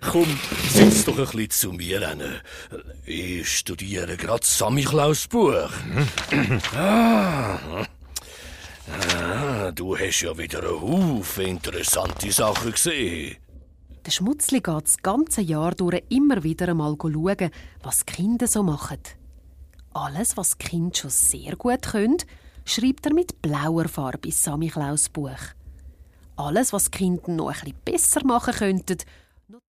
Komm, sitz doch ein bisschen zu mir hin. Ich studiere gerade Samichlaus-Buch. Du hast ja wieder einen Haufen interessante Sachen gesehen. Der Schmutzli geht das ganze Jahr durch immer wieder einmal schauen, was die Kinder so machen. Alles, was die Kinder schon sehr gut können, schreibt er mit blauer Farbe ins Samichlaus-Buch. Alles, was die Kinder noch ein bisschen besser machen könnten,